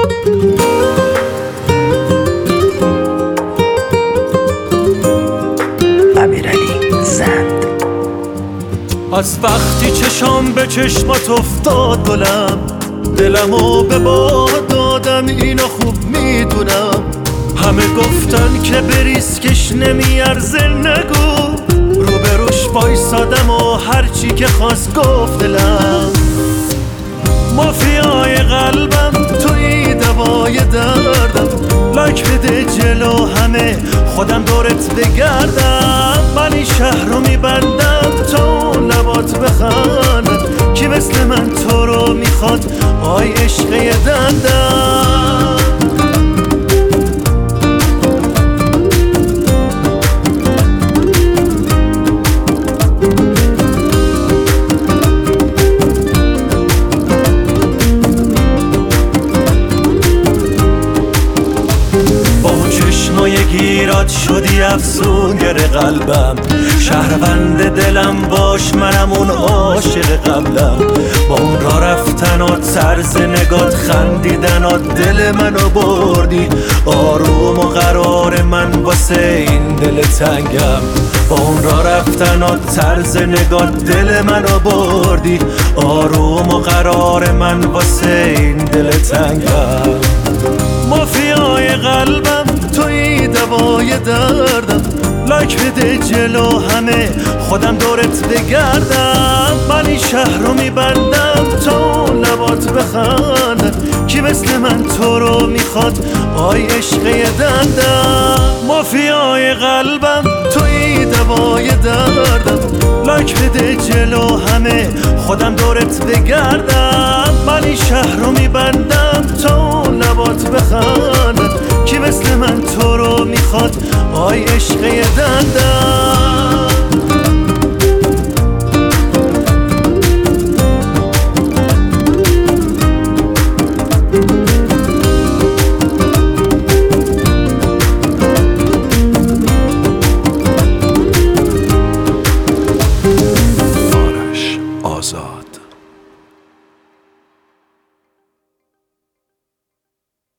از وقتی چشام به چشمات افتاد گلم، دلمو به باد دادم، اینو خوب میدونم. همه گفتن که به ریسکش نمیارزه، نگو روبروش وایسادم و هرچی که خواست گفت دلم. مافیای قلبم توی دوای دردم، لایک بده جلو همه خودم دورت بگردم. من این شهر رو میبندم تا لبات بخندن، کی مثل من تو رو میخواد آی عشقه دندم. گیرات شدی افسونگر قلبم، شهروند دلم باش، منم اون عاشق قبلم. با اون راه رفتنات، طرز نگات، خندیدنات دل منو بردی. آروم و قرار من واسه این دل تنگم. با اون راه رفتنات، طرز نگات دل منو بردی. آروم و قرار من واسه این دل تنگم. مافیای قلبم توی دوای دردم، لایک بده جلو همه خودم دورت بگردم. من این شهر رو میبندم تا لبات بخندن، کی مثل من تو رو میخواد آی عشقه دندم. مافیای قلبم توی دوای دردم، لایک بده جلو همه خودم دورت بگردم. من این شهر رو میبندم